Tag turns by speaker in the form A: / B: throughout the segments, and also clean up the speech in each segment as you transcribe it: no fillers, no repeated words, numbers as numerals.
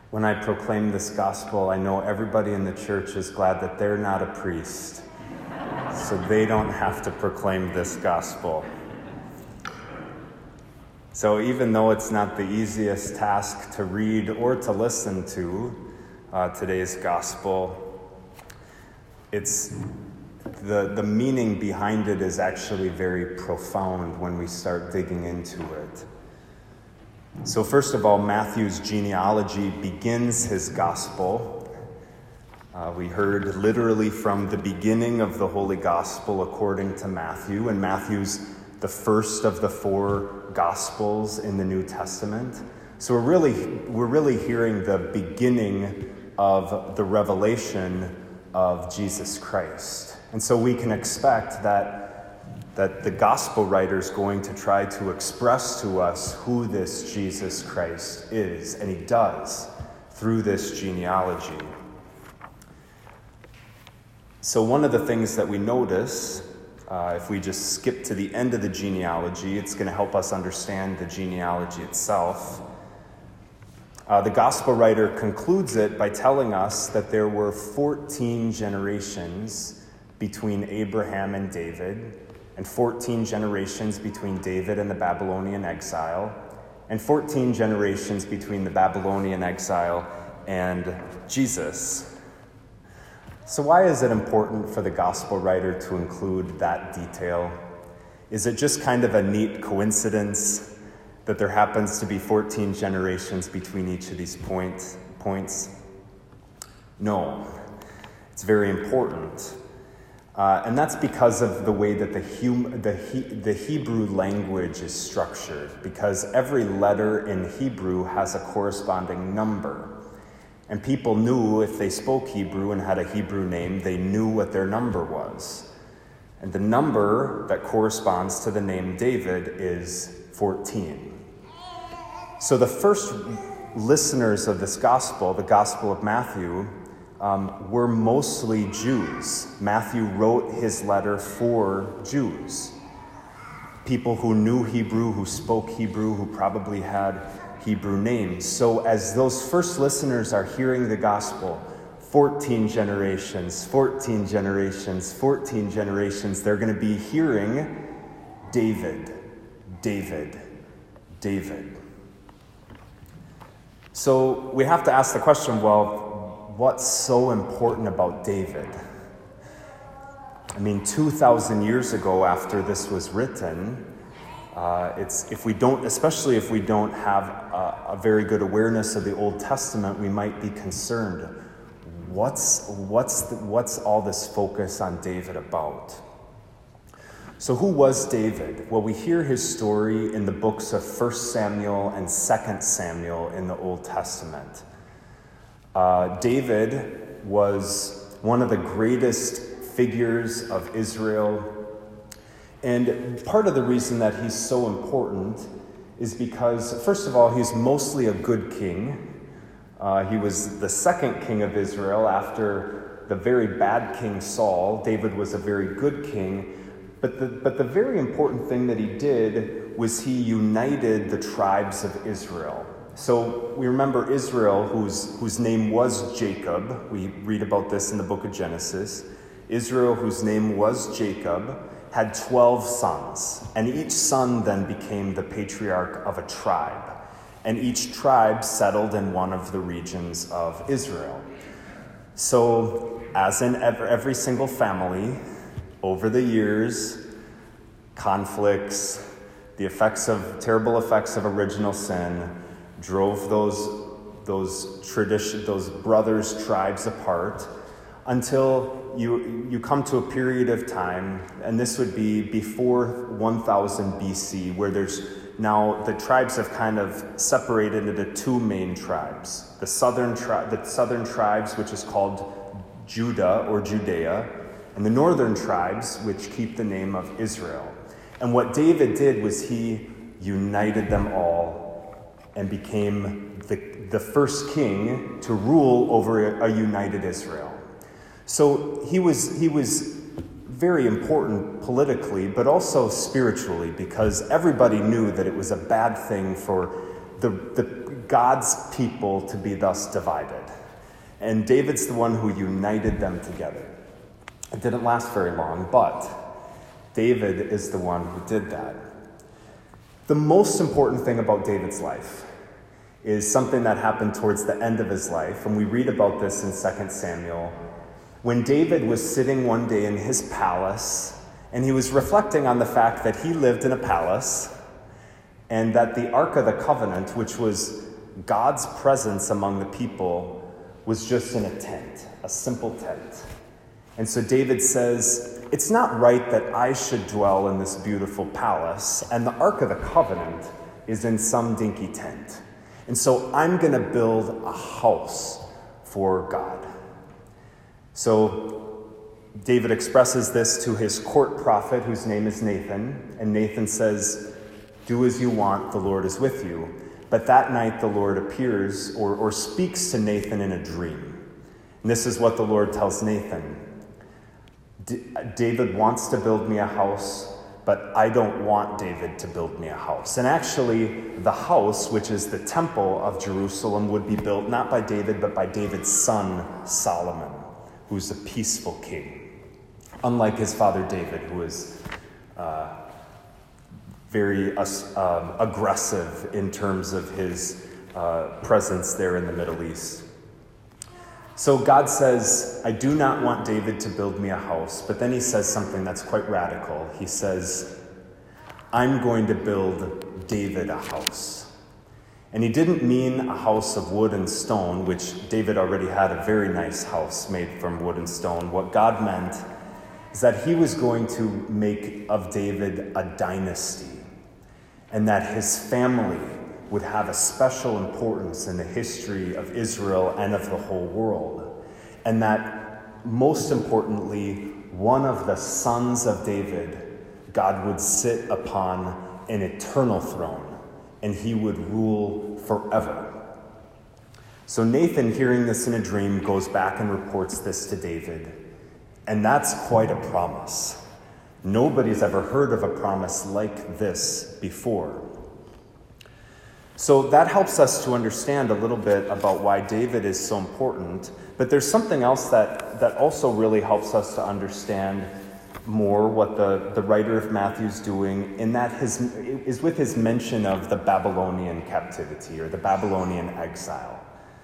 A: When I proclaim this gospel, I know everybody in the church is glad that they're not a priest, so they don't have to proclaim this gospel. So even though it's not the easiest task to read or to listen to today's gospel, it's the meaning behind it is actually very profound when we start digging into it. So first of all, Matthew's genealogy begins his gospel. We heard literally from the beginning of the Holy Gospel according to Matthew, and Matthew's the first of the 4 Gospels in the New Testament. So we're really hearing the beginning of the revelation of Jesus Christ. And so we can expect that the gospel writer is going to try to express to us who this Jesus Christ is, and he does through this genealogy. So one of the things that we notice, if we just skip to the end of the genealogy, it's going to help us understand the genealogy itself. The gospel writer concludes it by telling us that there were 14 generations between Abraham and David, and 14 generations between David and the Babylonian exile, and 14 generations between the Babylonian exile and Jesus. So why is it important for the gospel writer to include that detail? Is it just kind of a neat coincidence that there happens to be 14 generations between each of these points? No, it's very important. And that's because of the way that the Hebrew language is structured, because every letter in Hebrew has a corresponding number. And people knew if they spoke Hebrew and had a Hebrew name, they knew what their number was. And the number that corresponds to the name David is 14. So the first listeners of this gospel, the Gospel of Matthew, were mostly Jews. Matthew wrote his letter for Jews. People who knew Hebrew, who spoke Hebrew, who probably had Hebrew names. So as those first listeners are hearing the gospel, 14 generations, 14 generations, 14 generations, they're going to be hearing David, David, David. So we have to ask the question, well, what's so important about David? I mean, 2,000 years ago after this was written, especially if we don't have a very good awareness of the Old Testament, we might be concerned. What's all this focus on David about? So who was David? Well, we hear his story in the books of 1 Samuel and 2 Samuel in the Old Testament. David was one of the greatest figures of Israel. And part of the reason that he's so important is because, first of all, he's mostly a good king. He was the second king of Israel after the very bad King Saul. David was a very good king. But the very important thing that he did was he united the tribes of Israel. So we remember Israel, whose name was Jacob. We read about this in the book of Genesis. Israel, whose name was Jacob, had 12 sons. And each son then became the patriarch of a tribe. And each tribe settled in one of the regions of Israel. So as in every single family, over the years, conflicts, the terrible effects of original sin drove those brothers' tribes apart until you come to a period of time, and this would be before 1000 BC, where there's now the tribes have kind of separated into 2 main tribes. The southern tribes, which is called Judah or Judea, and the northern tribes, which keep the name of Israel. And what David did was he united them all and became the first king to rule over a united Israel. So he was very important politically, but also spiritually, because everybody knew that it was a bad thing for God's people to be thus divided. And David's the one who united them together. It didn't last very long, but David is the one who did that. The most important thing about David's life is something that happened towards the end of his life, and we read about this in 2 Samuel. When David was sitting one day in his palace, and he was reflecting on the fact that he lived in a palace, and that the Ark of the Covenant, which was God's presence among the people, was just in a tent, a simple tent. And so David says, it's not right that I should dwell in this beautiful palace, and the Ark of the Covenant is in some dinky tent. And so I'm going to build a house for God. So David expresses this to his court prophet, whose name is Nathan. And Nathan says, do as you want, the Lord is with you. But that night the Lord appears or speaks to Nathan in a dream. And this is what the Lord tells Nathan. David wants to build me a house, but I don't want David to build me a house. And actually, the house, which is the temple of Jerusalem, would be built not by David, but by David's son, Solomon, who's a peaceful king. Unlike his father David, who is very aggressive in terms of his presence there in the Middle East. So God says, I do not want David to build me a house, but then he says something that's quite radical. He says, I'm going to build David a house. And he didn't mean a house of wood and stone, which David already had a very nice house made from wood and stone. What God meant is that he was going to make of David a dynasty, and that his family would have a special importance in the history of Israel and of the whole world. And that, most importantly, one of the sons of David, God would sit upon an eternal throne, and he would rule forever. So Nathan, hearing this in a dream, goes back and reports this to David. And that's quite a promise. Nobody's ever heard of a promise like this before. So that helps us to understand a little bit about why David is so important. But there's something else that also really helps us to understand more what the writer of Matthew's doing, in that is with his mention of the Babylonian captivity or the Babylonian exile.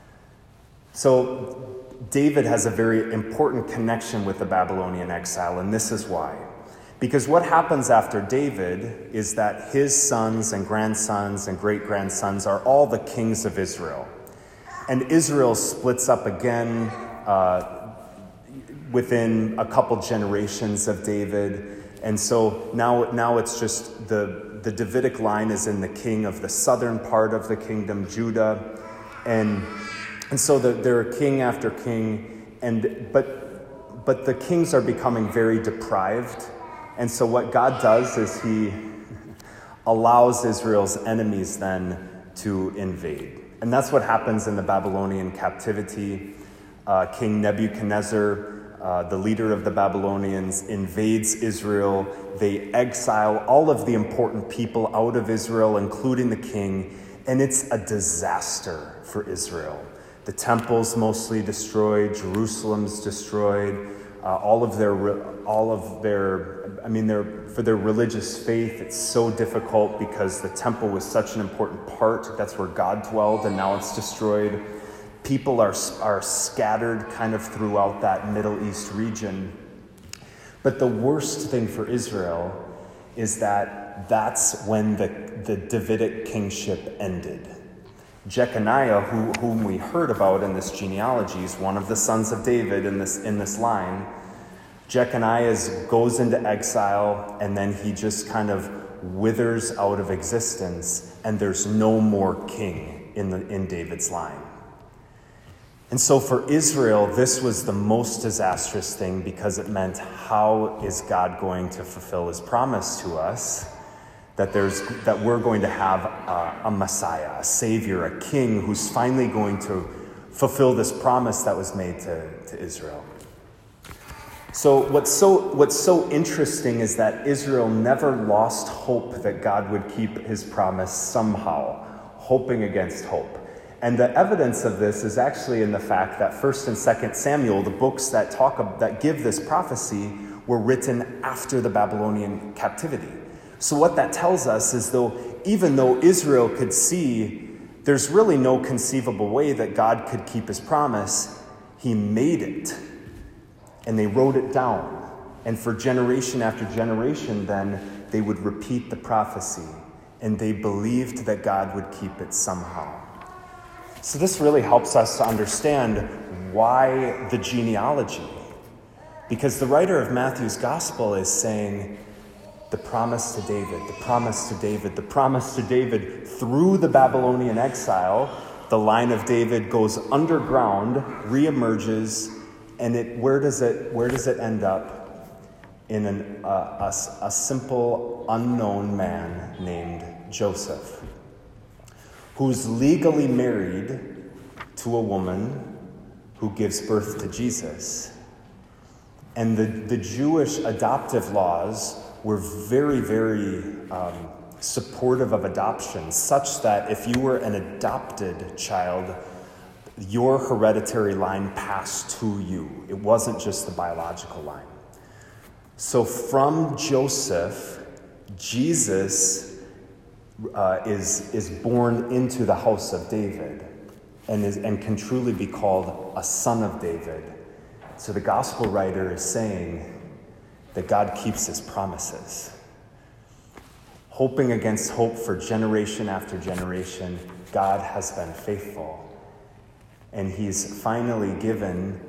A: So David has a very important connection with the Babylonian exile, and this is why. Because what happens after David is that his sons and grandsons and great-grandsons are all the kings of Israel. And Israel splits up again within a couple generations of David. And so now it's just the Davidic line is in the king of the southern part of the kingdom, Judah. And so they're king after king, but the kings are becoming very deprived. And so what God does is he allows Israel's enemies then to invade. And that's what happens in the Babylonian captivity. King Nebuchadnezzar, the leader of the Babylonians, invades Israel. They exile all of the important people out of Israel, including the king. And it's a disaster for Israel. The temple's mostly destroyed. Jerusalem's destroyed. For their religious faith, it's so difficult because the temple was such an important part. That's where God dwelled, and now it's destroyed. People are scattered kind of throughout that Middle East region. But the worst thing for Israel is that that's when the Davidic kingship ended. Jeconiah, whom we heard about in this genealogy, is one of the sons of David in this line. Jeconiah goes into exile, and then he just kind of withers out of existence, and there's no more king in David's line. And so for Israel, this was the most disastrous thing, because it meant, how is God going to fulfill his promise to us that we're going to have a Messiah, a Savior, a King who's finally going to fulfill this promise that was made to Israel. So what's so interesting is that Israel never lost hope that God would keep his promise somehow, hoping against hope. And the evidence of this is actually in the fact that 1st and 2nd Samuel, the books that give this prophecy, were written after the Babylonian captivity. So what that tells us is even though Israel could see there's really no conceivable way that God could keep his promise, he made it. And they wrote it down. And for generation after generation, then they would repeat the prophecy. And they believed that God would keep it somehow. So this really helps us to understand why the genealogy. Because the writer of Matthew's gospel is saying, the promise to David, the promise to David, the promise to David through the Babylonian exile. The line of David goes underground, reemerges, and where does it end up? In a simple, unknown man named Joseph, who's legally married to a woman who gives birth to Jesus. And the Jewish adoptive laws were very, very supportive of adoption, such that if you were an adopted child, your hereditary line passed to you. It wasn't just the biological line. So from Joseph, Jesus is born into the house of David and can truly be called a son of David. So the gospel writer is saying that God keeps his promises. Hoping against hope for generation after generation, God has been faithful. And he's finally given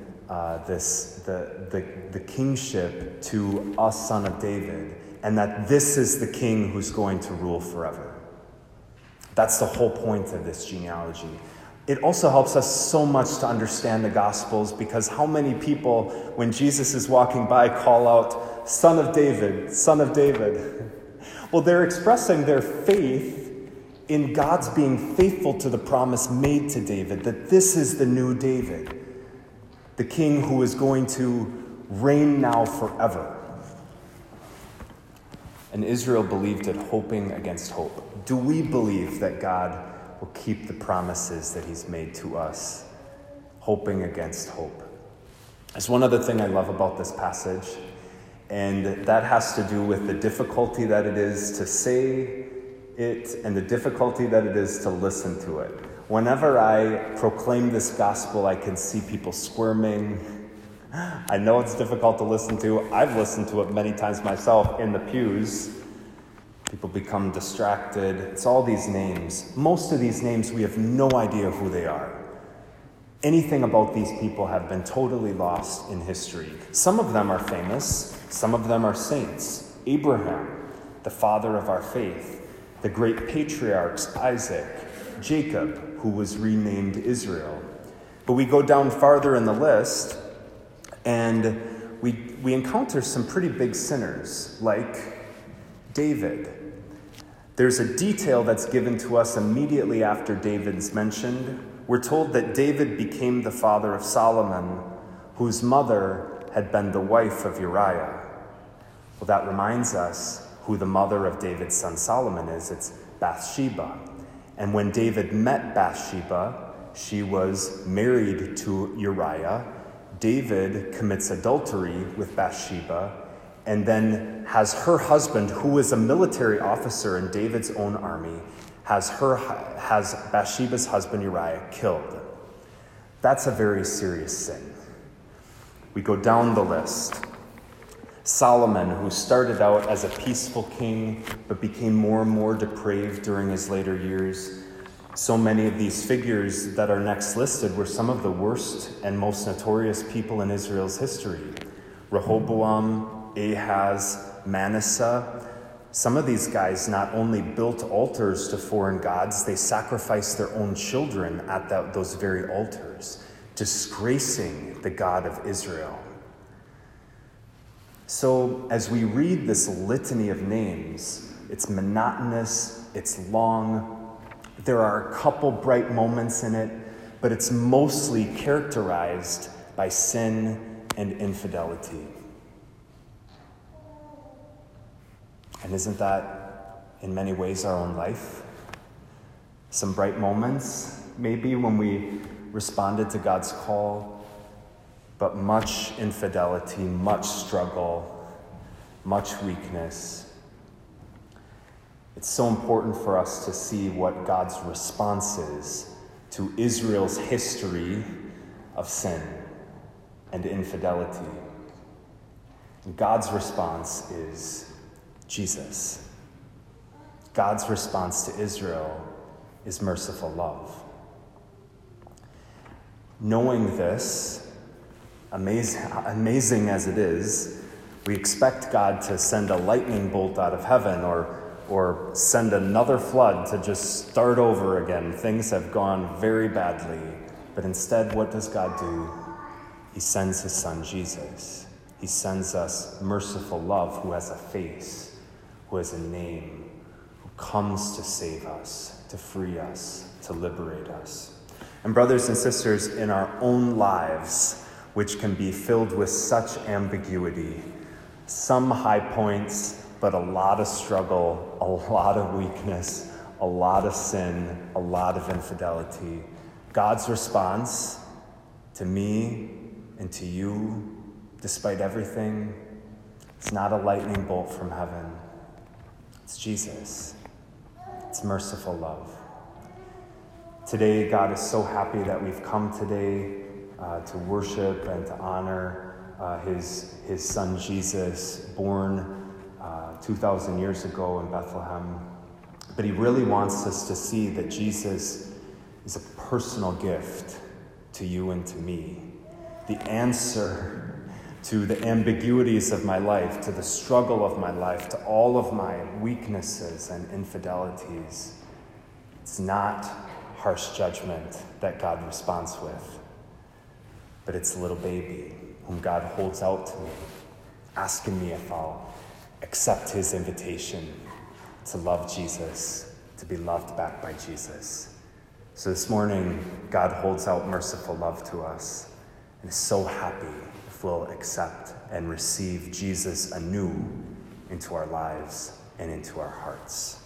A: the kingship to a son of David, and that this is the king who's going to rule forever. That's the whole point of this genealogy. It also helps us so much to understand the Gospels, because how many people, when Jesus is walking by, call out, "Son of David, Son of David." Well, they're expressing their faith in God's being faithful to the promise made to David, that this is the new David, the king who is going to reign now forever. And Israel believed it, hoping against hope. Do we believe that God will keep the promises that he's made to us, hoping against hope? There's one other thing I love about this passage, and that has to do with the difficulty that it is to say it and the difficulty that it is to listen to it. Whenever I proclaim this gospel, I can see people squirming. I know it's difficult to listen to. I've listened to it many times myself in the pews. People become distracted. It's all these names. Most of these names, we have no idea who they are. Anything about these people have been totally lost in history. Some of them are famous. Some of them are saints. Abraham, the father of our faith. The great patriarchs, Isaac, Jacob, who was renamed Israel. But we go down farther in the list, and we encounter some pretty big sinners, like David. There's a detail that's given to us immediately after David's mentioned. We're told that David became the father of Solomon, whose mother had been the wife of Uriah. Well, that reminds us who the mother of David's son Solomon is. It's Bathsheba. And when David met Bathsheba, she was married to Uriah. David commits adultery with Bathsheba and then has her husband, who is a military officer in David's own army, has Bathsheba's husband Uriah killed. That's a very serious sin. We go down the list. Solomon, who started out as a peaceful king, but became more and more depraved during his later years. So many of these figures that are next listed were some of the worst and most notorious people in Israel's history. Rehoboam, Ahaz, Manasseh. Some of these guys not only built altars to foreign gods, they sacrificed their own children at those very altars, disgracing the God of Israel. So as we read this litany of names, it's monotonous, it's long. There are a couple bright moments in it, but it's mostly characterized by sin and infidelity. And isn't that, in many ways, our own life? Some bright moments, maybe when we responded to God's call, but much infidelity, much struggle, much weakness. It's so important for us to see what God's response is to Israel's history of sin and infidelity. And God's response is Jesus. God's response to Israel is merciful love. Knowing this, amazing as it is, we expect God to send a lightning bolt out of heaven or send another flood to just start over again. Things have gone very badly. But instead, what does God do? He sends his son, Jesus. He sends us merciful love who has a face, who has a name, who comes to save us, to free us, to liberate us. And brothers and sisters, in our own lives, which can be filled with such ambiguity, some high points, but a lot of struggle, a lot of weakness, a lot of sin, a lot of infidelity, God's response to me and to you, despite everything, it's not a lightning bolt from heaven. It's Jesus. It's merciful love. Today, God is so happy that we've come today to worship and to honor his son Jesus, born 2,000 years ago in Bethlehem. But he really wants us to see that Jesus is a personal gift to you and to me. The answer to the ambiguities of my life, to the struggle of my life, to all of my weaknesses and infidelities. It's not harsh judgment that God responds with, but it's a little baby whom God holds out to me, asking me if I'll accept his invitation to love Jesus, to be loved back by Jesus. So this morning, God holds out merciful love to us and is so happy if we'll accept and receive Jesus anew into our lives and into our hearts.